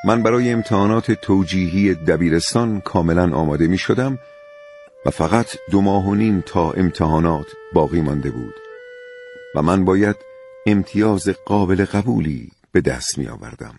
من برای امتحانات توجیهی دبیرستان کاملا آماده می شدم و فقط 2.5 ماه تا امتحانات باقی مانده بود و من باید امتیاز قابل قبولی به دست می آوردم.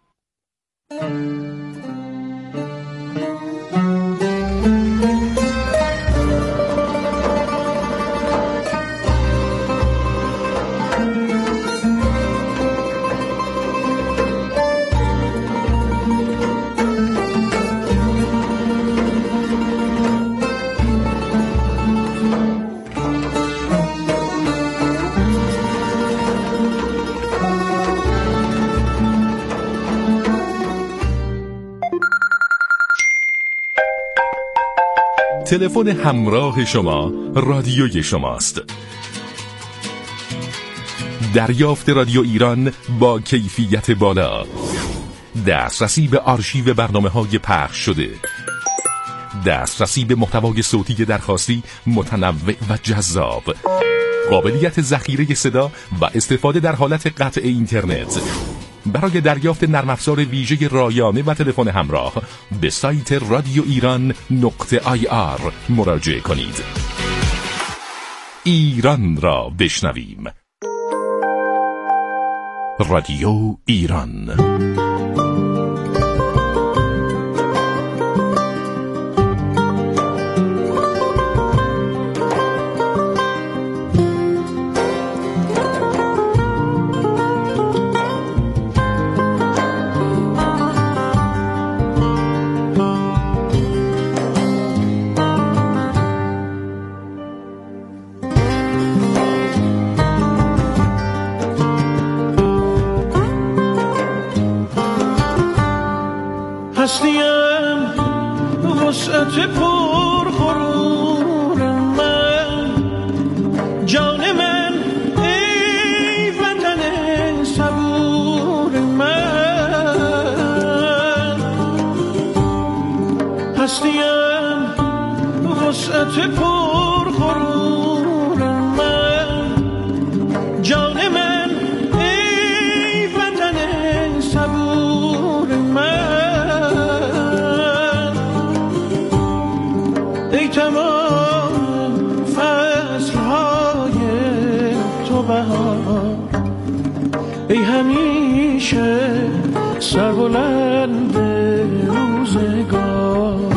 تلفن همراه شما رادیوی شماست. دریافت رادیو ایران با کیفیت بالا، دسترسی به آرشیو برنامه‌های پخش شده، دسترسی به محتوای صوتی درخواستی متنوع و جذاب، قابلیت ذخیره صدا و استفاده در حالت قطع اینترنت. برای دریافت نرم افزار ویژه رایانه و تلفن همراه به سایت radioiran.ir مراجعه کنید. ایران را بشنویم. رادیو ایران. هستیم وسعت پر غرور من، جان من ای وطن صبور من. هستیم وسعت پر غرور من، جان من ای وطن صبور من. ای تمام فصلهای تو بهار، ای همیشه سربلند روزگار.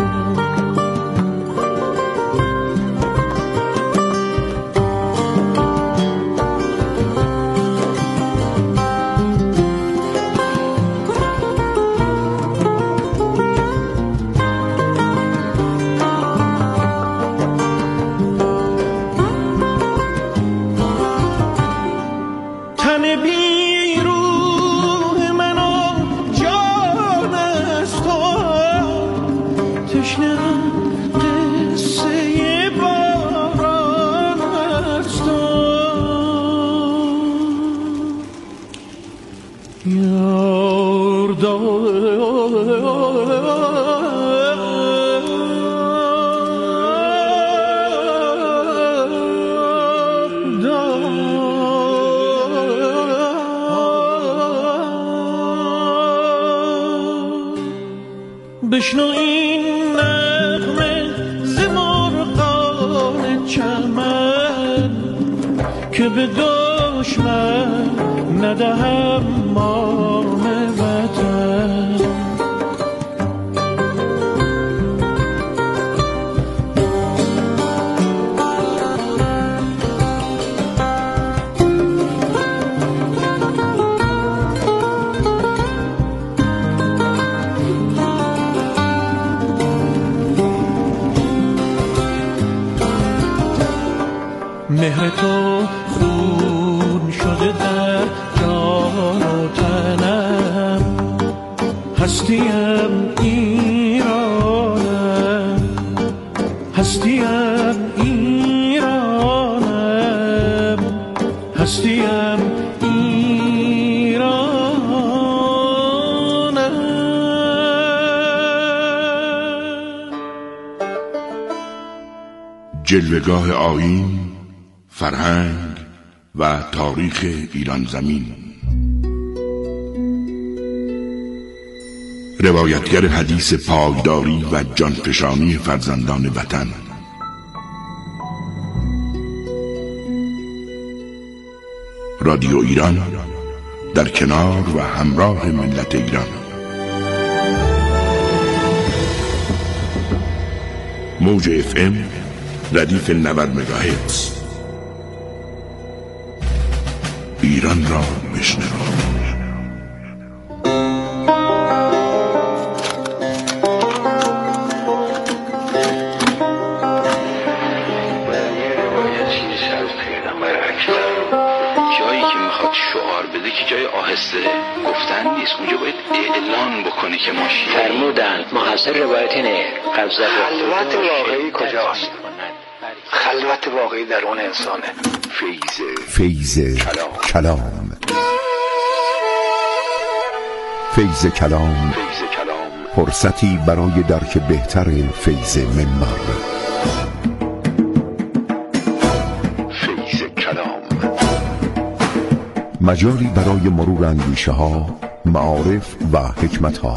بشنو این نغمه ز مرغان چمن، که به دشمن ندهم مام وطن. مهر تو خون شده در جان و تنم، هستیم ایرانم، هستیم ایرانم، هستیم ایرانم. جلوه‌گاه آیین، فرهنگ و تاریخ ایران زمین. روایتگر حدیث پایداری و جانفشانی فرزندان وطن. رادیو ایران در کنار و همراه ملت ایران. موج FM ردیف 90 مگاهرتز. ایران را بشنو. جای آهسته گفتن نیست، اونجا باید اعلان بکنی که ما شیعه فرمودند محصل روایت اینه. خلوت واقعی کجاست؟ خلوت واقعی درون انسانه. فیض کلام. فیض کلام فرصتی برای درک بهتر فیض منبر. مجالی برای مرور اندیشه ها، معارف و حکمت ها.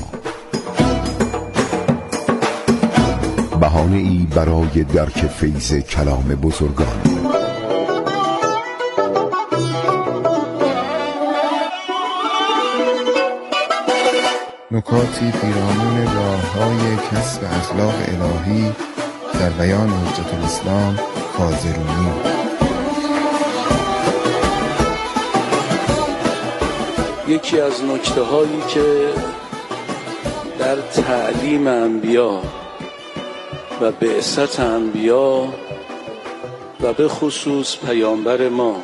بهانه ای برای درک فیض کلام بزرگان. نکاتی پیرامون راه‌های کسب اخلاق الهی در بیان حجت الاسلام کازرونی. یکی از نکته‌هایی که در تعلیم انبیا و بعثت انبیا و به خصوص پیامبر ما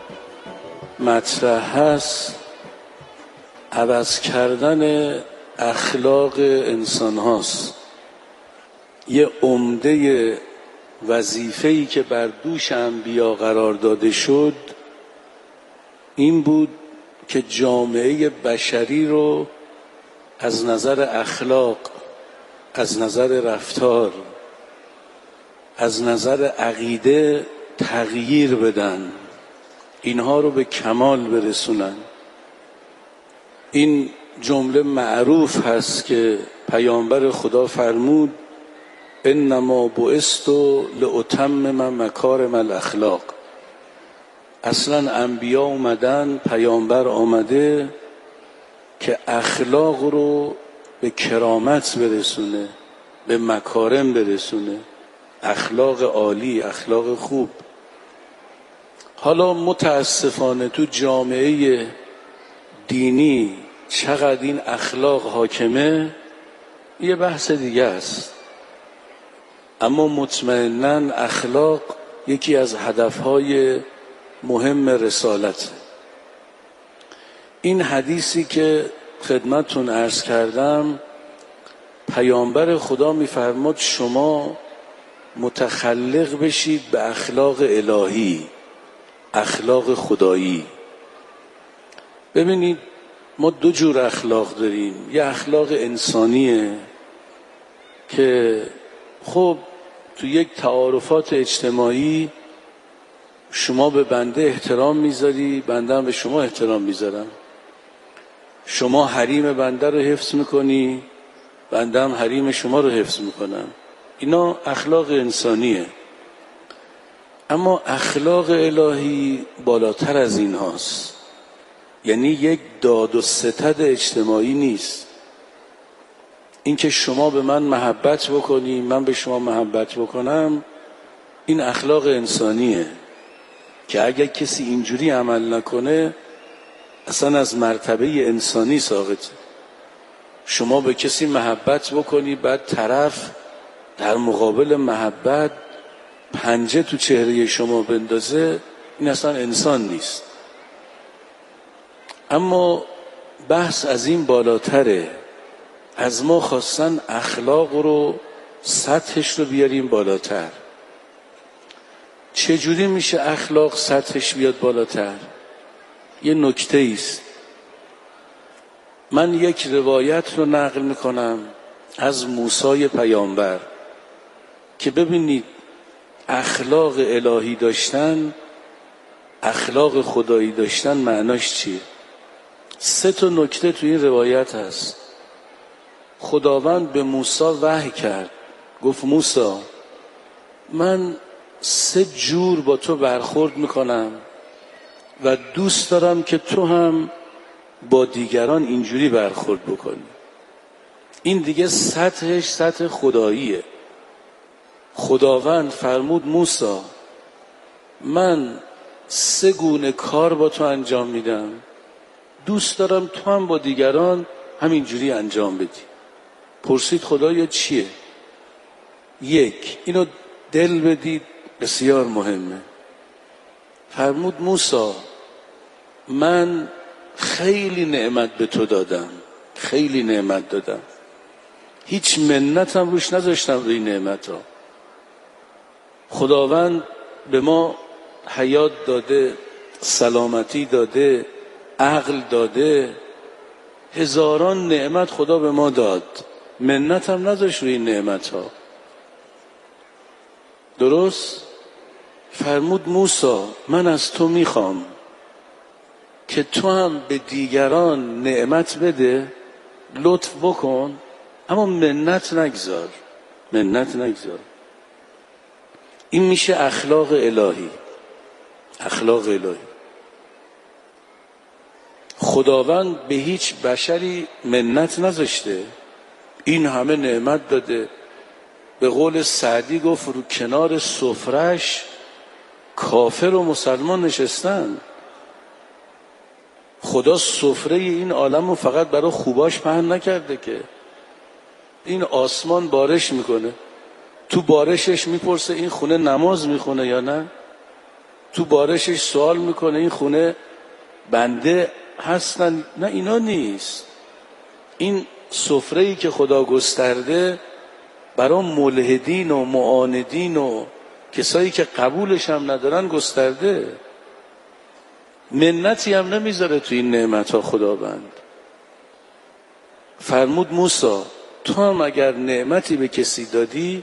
مطرح هست، عوض کردن اخلاق انسان هاست. یه عمده وظیفه‌ای که بر دوش انبیا قرار داده شد این بود که جامعه بشری رو از نظر اخلاق، از نظر رفتار، از نظر عقیده تغییر بدن، اینها رو به کمال برسونن. این جمله معروف هست که پیامبر خدا فرمود انما بعثت لاتمم مکارم الاخلاق. اصلا انبیا اومدن، پیامبر آمده که اخلاق رو به کرامت برسونه، به مکارم برسونه، اخلاق عالی، اخلاق خوب. حالا متاسفانه تو جامعه دینی چقدر این اخلاق حاکمه یه بحث دیگه است، اما مطمئناً اخلاق یکی از هدفهای مهم رسالت. این حدیثی که خدمتتون عرض کردم، پیامبر خدا میفرماد شما متخلق بشید به اخلاق الهی، اخلاق خدایی. ببینید ما دو جور اخلاق داریم. یه اخلاق انسانیه که خب تو یک تعارفات اجتماعی شما به بنده احترام میذاری، بنده هم به شما احترام میذارم. شما حریم بنده رو حفظ میکنی، بنده هم حریم شما رو حفظ میکنم. اینا اخلاق انسانیه. اما اخلاق الهی بالاتر از این هاست. یعنی یک داد و ستد اجتماعی نیست. این که شما به من محبت بکنی، من به شما محبت بکنم، این اخلاق انسانیه که اگر کسی اینجوری عمل نکنه اصلا از مرتبه انسانی ساقطه. شما به کسی محبت بکنی بعد طرف در مقابل محبت پنجه تو چهره شما بندازه، این اصلا انسان نیست. اما بحث از این بالاتره. از ما خواستن اخلاق رو، سطحش رو بیاریم بالاتر. چجوری میشه اخلاق سطحش بیاد بالاتر؟ یه نکته ایست. من یک روایت رو نقل میکنم از موسی پیامبر که ببینید اخلاق الهی داشتن، اخلاق خدایی داشتن معناش چیه. 3 نکته تو این روایت هست. خداوند به موسی وحی کرد، گفت موسی من 3 جور با تو برخورد میکنم و دوست دارم که تو هم با دیگران اینجوری برخورد بکنی. این دیگه سطحش سطح خداییه. خداوند فرمود موسی من 3 گونه کار با تو انجام میدم، دوست دارم تو هم با دیگران همینجوری انجام بدی. پرسید خدایا چیه؟ 1 اینو دل بدید، بسیار مهمه. فرمود موسی من خیلی نعمت به تو دادم، خیلی نعمت دادم، هیچ منتم روش نذاشتم روی نعمت ها. خداوند به ما حیات داده، سلامتی داده، عقل داده، هزاران نعمت خدا به ما داد، منتم نذاشت روی نعمت ها. درست؟ فرمود موسی من از تو میخوام که تو هم به دیگران نعمت بده، لطف بکن، اما منت نگذار، منت نگذار. این میشه اخلاق الهی. اخلاق الهی. خداوند به هیچ بشری منت نذاشته، این همه نعمت داده. به قول سعدی گفت رو کنار سفرش کافر و مسلمان نشستن. خدا سفره این عالم رو فقط برای خوباش پهن نکرده که. این آسمان بارش میکنه، تو بارشش میپرسه این خونه نماز میخونه یا نه؟ تو بارشش سوال میکنه این خونه بنده هستن؟ نه، اینا نیست. این سفره‌ای که خدا گسترده برای ملحدین و معاندین و کسایی که قبولش هم ندارن گسترده. منتی هم نمیذاره تو این نعمت‌ها خداوند. فرمود موسی تو هم اگر نعمتی به کسی دادی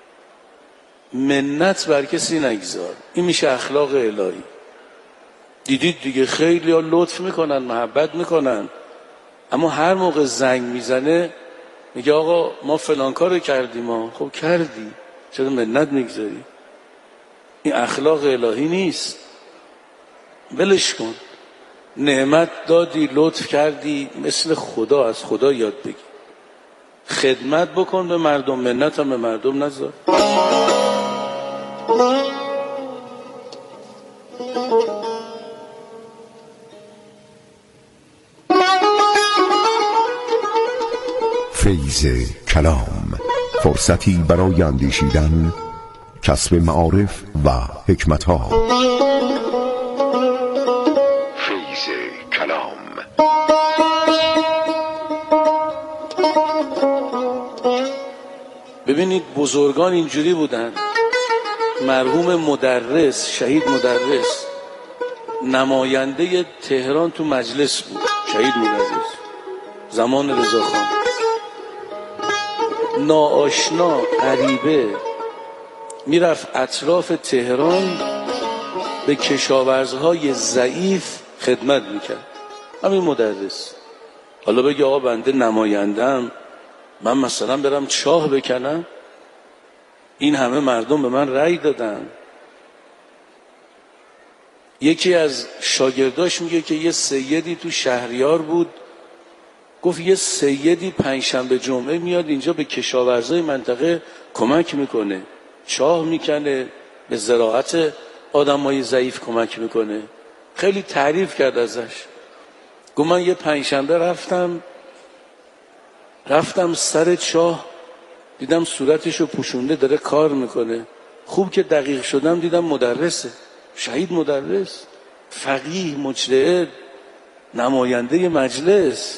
منت بر کسی نگذار. این میشه اخلاق الهی. دیدید دیگه خیلی ها لطف میکنن، محبت میکنن، اما هر موقع زنگ میزنه میگه آقا ما فلان کارو کردیم. ما خب کردی، چرا منت میگذاری؟ این اخلاق الهی نیست. ولش کن. نعمت دادی، لطف کردی، مثل خدا از خدا یاد بگی. خدمت بکن به مردم، منت هم به مردم نذار. فیض کلام، فرصتی برای اندیشیدن، کسب معارف و حکمت‌ها. فیض کلام. ببینید بزرگان اینجوری بودن. مرحوم مدرس، شهید مدرس، نماینده تهران تو مجلس بود. شهید مدرس زمان رضاخان. ناآشنا، غریبه میرفت اطراف تهران به کشاورزهای ضعیف خدمت میکرد. همین مدرس. حالا بگی آقا بنده نمایندم، من مثلا برم چاه بکنم، این همه مردم به من رأی دادن. یکی از شاگرداش میگه که یه سیدی تو شهریار بود، گفت یه سیدی پنجشنبه جمعه میاد اینجا به کشاورزای منطقه کمک میکنه، چاه میکنه، به زراعت آدمای ضعیف کمک میکنه. خیلی تعریف کرد ازش. گفت من یه پنجشنبه رفتم سر چاه، دیدم صورتشو پوشونده داره کار میکنه. خوب که دقیق شدم دیدم مدرسه، شهید مدرس، فقیه، مجتهد، نماینده مجلس.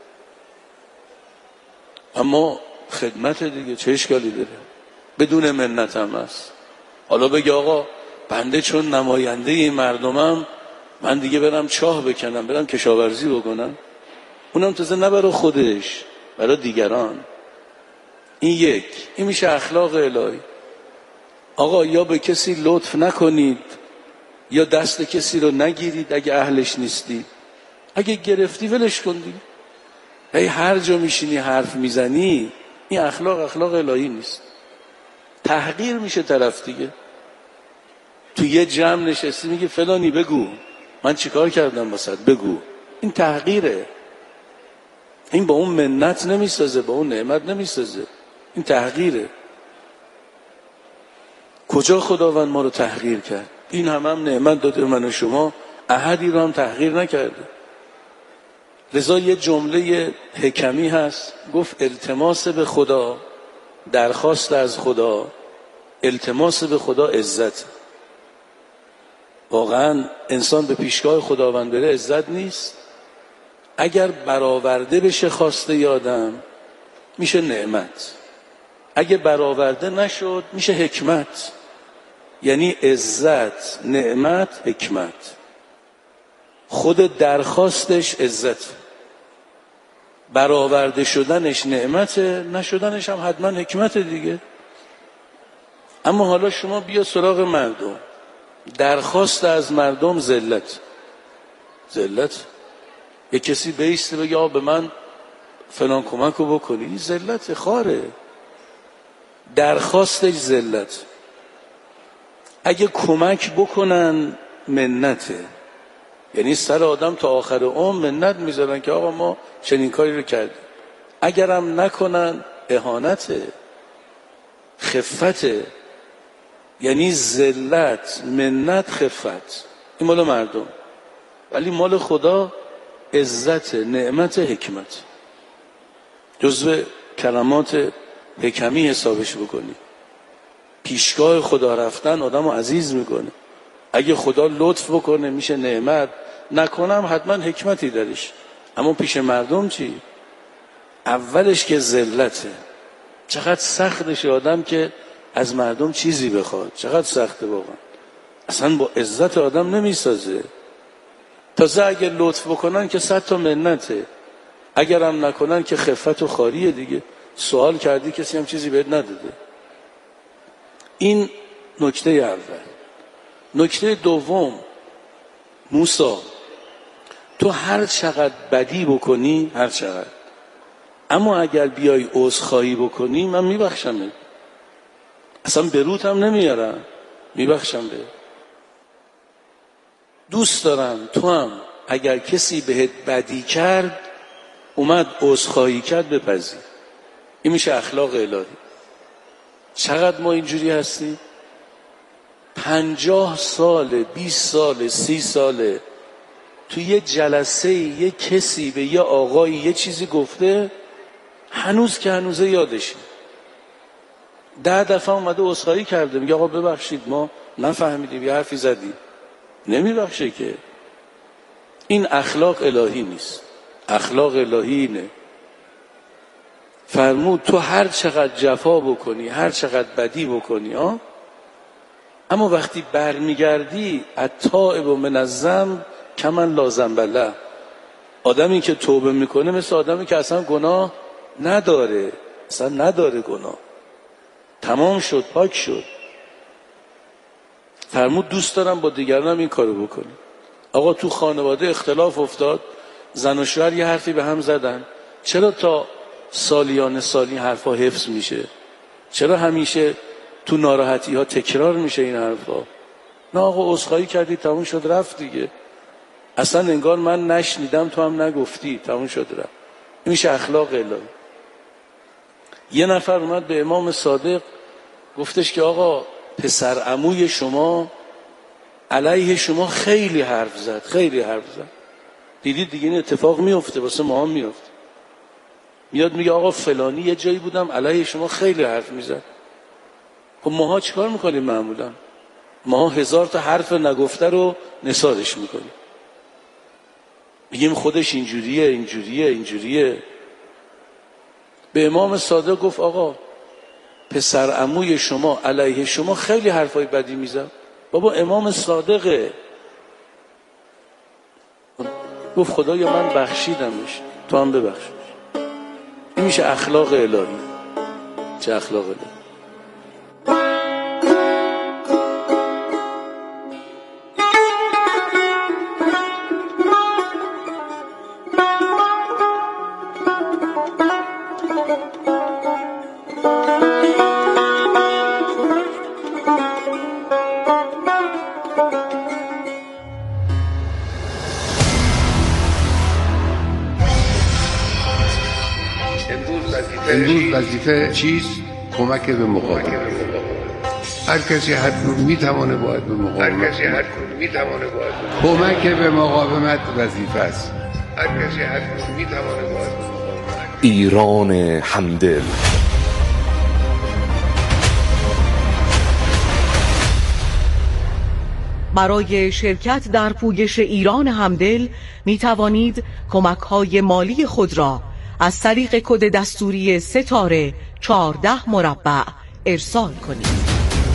اما خدمت دیگه چه اشکالی داره؟ بدون منت هم هست. حالا بگی آقا بنده چون نماینده این مردمم، من دیگه برم چاه بکنم، برم کشاورزی بکنم، اونم تازه نه برای خودش، برای دیگران. این میشه اخلاق الهی. آقا یا به کسی لطف نکنید یا دست کسی رو نگیرید اگه اهلش نیستی. اگه گرفتی ولش کن دیگه. هر جا میشینی حرف میزنی، این اخلاق الهی نیست. تحقیر میشه طرف دیگه. تو یه جمع نشستی میگه فلانی بگو من چیکار کردم واسط، بگو. این تحقیره. این با اون منت نمیسازه، با اون نعمت نمیسازه، این تحقیره. کجا خداوند ما رو تحقیر کرد؟ این هم نعمت داده من و شما، احدی رو هم تحقیر نکرده. لذا یه جمله حکمی هست، گفت التماس به خدا، درخواست از خدا، التماس به خدا عزت. واقعا انسان به پیشگاه خداوند بره عزت نیست؟ اگر برآورده بشه خواسته یادم میشه نعمت، اگه برآورده نشد میشه حکمت. یعنی عزت، نعمت، حکمت. خود درخواستش عزت، برآورده شدنش نعمت، نشدنش هم حتما حکمت دیگه. اما حالا شما بیا سراغ مردم، درخواست از مردم ذلت. یه کسی بیسته بگه به من فلان کمک رو بکنی، ذلت، خاره. درخواستش ذلت. اگه کمک بکنن منته، یعنی سر آدم تا آخر عمر منت میذارن که آقا ما چنین کاری رو کردیم. اگرم نکنن اهانته، خفته. یعنی ذلت، منت، خفت. این مال مردم. ولی مال خدا عزت، نعمت، حکمت. جزو کلمات حکمی حسابش بکنی. پیشگاه خدا رفتن آدم رو عزیز میکنه. اگه خدا لطف بکنه میشه نعمت، نکنم حتما حکمتی درش. اما پیش مردم چی؟ اولش که ذلته. چقدر سختشه آدم که از مردم چیزی بخواد، چقدر سخته واقعا. اصلا با عزت آدم نمیسازه. تازه اگه لطف بکنن که 100 تا منته، اگرم نکنن که خفت و خاریه دیگه. سوال کردی کسی هم چیزی بهت نداده. این نکته اول. نکته دوم، موسی تو هر چقدر بدی بکنی، هر چقدر، اما اگر بیای عذرخواهی بکنی من میبخشمت، اصلا بروت هم نمیارم، میبخشم به. دوست دارم تو هم اگر کسی بهت بدی کرد اومد عذرخواهی کرد بپذیر. این میشه اخلاق الهی. چقدر ما اینجوری هستیم؟ 50 ساله، 20 ساله، 30 ساله تو یه جلسه یه کسی به یه آقایی یه چیزی گفته، هنوز که هنوزه یادشه. 10 دفعه اومده عذرخواهی کرده، میگه آقا ببخشید ما نفهمیدیم یه حرفی زدیم. نمیبخشه که. این اخلاق الهی نیست. اخلاق الهی اینه. فرمود تو هر چقدر جفا بکنی، هر چقدر بدی بکنی، اما وقتی برمیگردی التائب من الذنب کمن لا ذنب له. آدمی که توبه میکنه مثل آدمی که اصلا گناه نداره، اصلا نداره گناه، تمام شد، پاک شد. فرمود دوست دارم با دیگرانم این کارو بکنی. آقا تو خانواده اختلاف افتاد، زن و شوهر یه حرفی به هم زدن، چرا تا سالیان سالی حرفا حفظ میشه؟ چرا همیشه تو ناراحتی ها تکرار میشه این حرفا؟ نه آقا عذرخواهی کردی تموم شد رفت دیگه. اصلا انگار من نشنیدم تو هم نگفتی، تموم شد رفت. این میشه اخلاق الهی. یه نفر اومد به امام صادق گفتش که آقا پسر عموی شما علیه شما خیلی حرف زد، خیلی حرف زد. دیدید دیگه این اتفاق میفته، واسه ما هم میفته. میاد میگه آقا فلانی یه جایی بودم علیه شما خیلی حرف میزد. خب ماها چیکار میکنیم معمولا؟ ماها 1000 تا حرف نگفته رو نثارش میکنیم، میگیم خودش اینجوریه اینجوریه اینجوریه. به امام صادق گفت آقا پسر عموی شما علیه شما خیلی حرفای بدی میزد. بابا امام صادقه. گفت خدایا من بخشیدمش، تو هم ببخشش. این میشه اخلاق الهی. چه اخلاق الهی؟ امروز وظیفه چیست؟ کمک به مقاومت. هر کسی حتما میتونه باید به مقاومت کمک به مقاومت وظیفه است. هر کسی حتما میتونه باید به مقاومت. ایران همدل. برای شرکت در پویش ایران همدل می توانید کمک‌های مالی خود را از طریق کد دستوری ستاره 14 مربع ارسال کنید.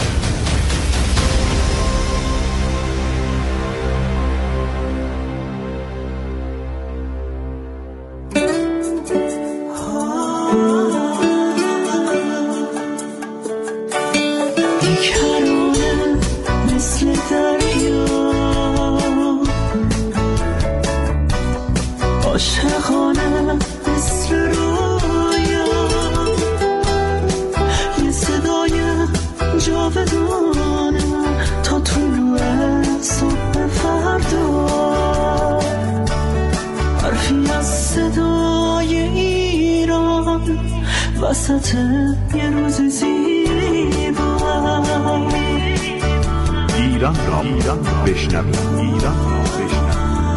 وسط یه روز زیبا ایران را بشنوید. ایران را بشنوید.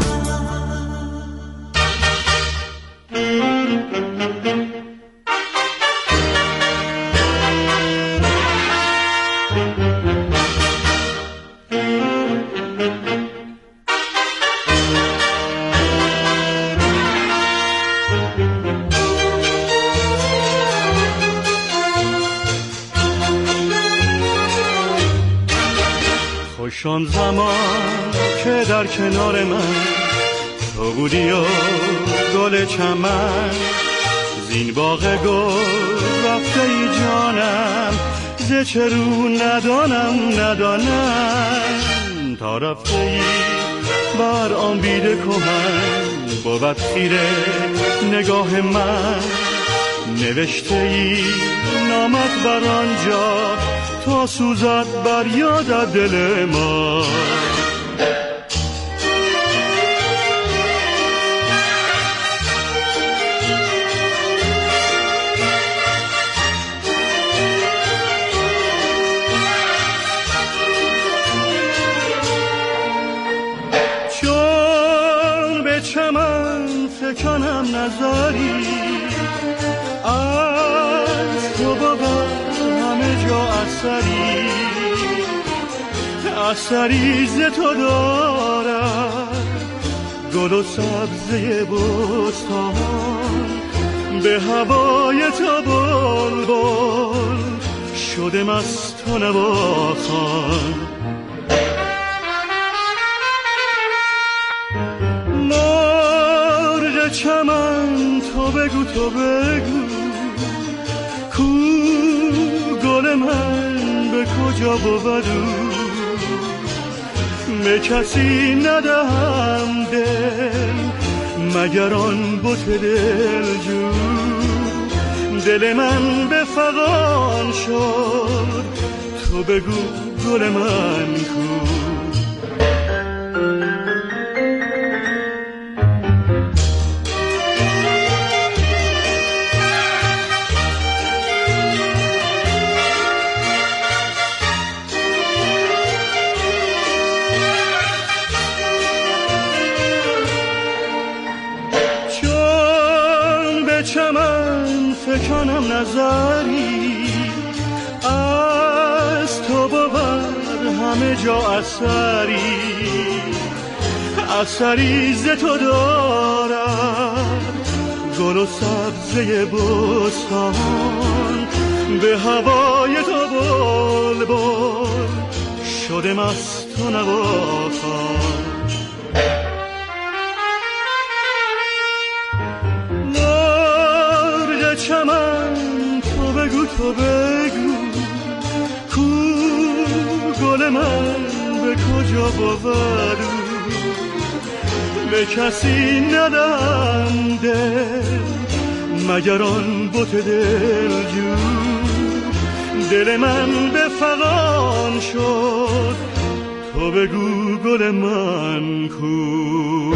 شان زمان که در کنار من تو بودی و گل چمن، زین باغ گل رفته ای جانم، ز چه رو ندانم تا رفته ای بر آن بیده کهن، بود خیره نگاه من، نوشته ای نامت بر آنجا تا سوزد بر یاد دل ما. چون به چمن فکنم نظری، از تو بابا همه جا اثری ز تو دارد، گل و سبزه بستان، به هوای تو بلبل شده مست و نواخوان. مرغ چمن تو بگو کو گل من به کجا بود، به کسی ندهم دل مگر آن بت دلجو. دل من به فغان شد تو بگو گل من کو. چمن فکنم نظری، از تو بود همه جا اثری ز تو دارد، گل و سبزه بستان، به هوای تو بلبل شده مست و نواخوان. چمن تو بگو کو گل من به کجا بود، به کسی ندم دل مگر آن بت دلجو. دل من به فغان شد تو بگو گل من کو.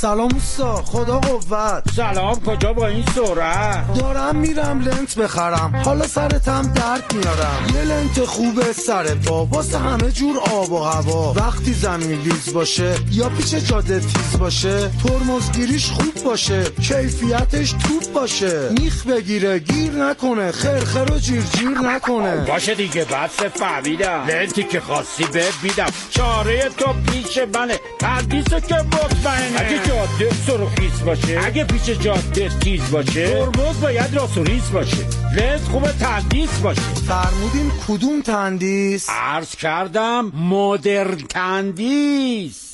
سلام اوستا، خدا قوت. سلام، کجا با این سرعت؟ دارم میرم لنت بخرم، حالا سرتم درد میارم. یه لنت خوبه سر پا واسه همه جور آب و هوا. وقتی زمین لیز باشه یا پیش جاده تیز باشه، ترمزگیریش خوب باشه، کیفیتش توپ باشه، میخ بگیره گیر نکنه، خرخر و جیر نکنه. باشه دیگه، بس فهمیدم. لنتی که خواستی بهت میدم، چاره تو پیش منه، تندیسو که مطمئنه. اگه جاده سرخیز باشه، اگه پیش جاده تیز باشه، ترمز باید راست و ریز باشه، لنت خوبه تندیس باشه. فرمودین کدوم تندیس؟ عرض کردم مدرن تندیس.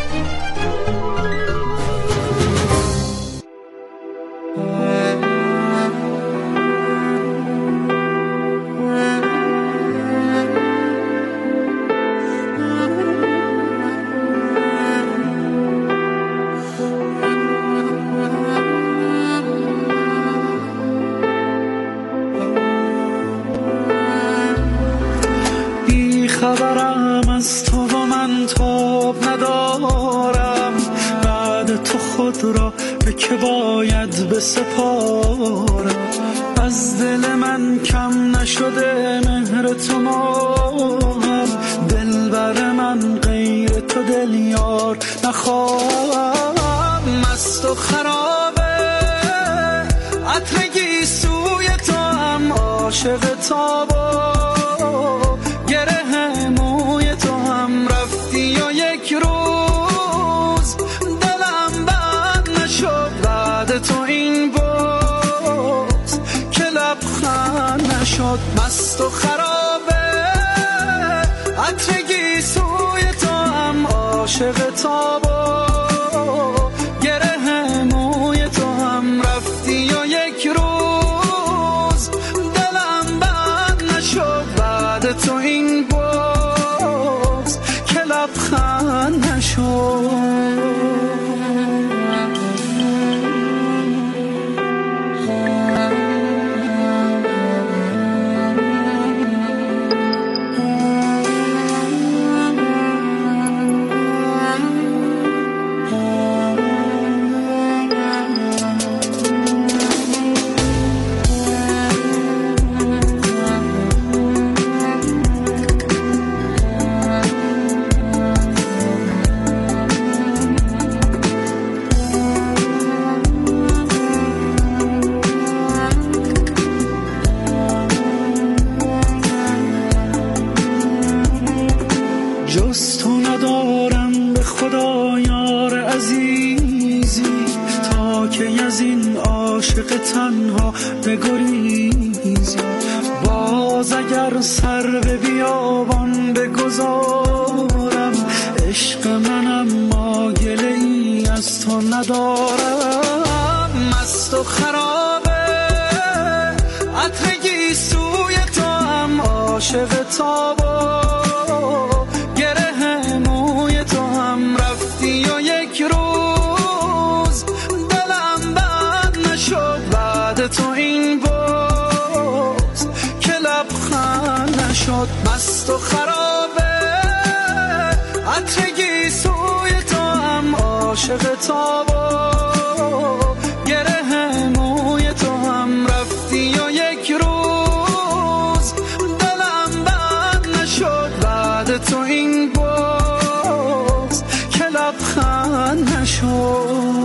خبرم از تو و من تاب ندارم، بعد تو خود را به که باید بسپارم. از دل من کم نشده مهر تو ماهم، دلبر من غیر تو دل یار نخواهم. مست و خرابه عطر سوی تو هم، عاشق تابا گره موی تو هم. رفتی یا یک روز دلم بند نشد، بعد تو این باز که لبخند نشد. مست و خرابه عطر گیسوی تو هم، عاشق تابا گره موی تو هم. رفتی یا یک روز دلم بند نشد، بعد تو این باز که لبخند نشد. جز تو ندارم به خدا یار عزیزی، تا که از این عاشق تنها بگریزی. باز اگر سر به بیابان بگذارم، عشق منم ما گله ای از تو ندارم. مست و خرابه عطر گیسوی تو هم، عاشق تابا گره موی تو هم. رفتی یا یک روز دلم بند نشد، بعد تو این باز که لبخند نشد. مست و خرابه عطر گیسوی تو هم، عاشق تابا گره موی تو هم. رفتی یا یک روز دلم بند نشد، بعد تو این باز که لبخند نشد.